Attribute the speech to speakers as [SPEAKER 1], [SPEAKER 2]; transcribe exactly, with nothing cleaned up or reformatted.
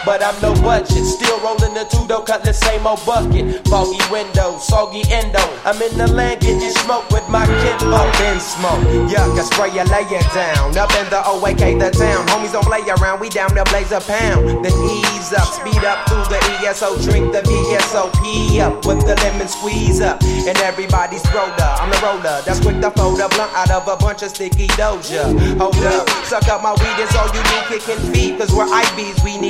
[SPEAKER 1] but I'm no budget. Still rolling the two dough, cut the same old bucket. Foggy window, soggy endo. I'm in the land getting smoke with my kinfolk.
[SPEAKER 2] Up in smoke, yuck, I spray you, lay it down. Up in the O A K, the town. Homies don't play around, we down to blaze a pound. Then ease up, speed up through the E S O. Drink the V S O P up with the lemon squeeze up. And everybody's roller, I'm the roller. That's quick to fold a blunt out of a bunch of sticky doja. Hold up, suck up my weed, it's all you need, kicking feet. Cause we're I Bs, we need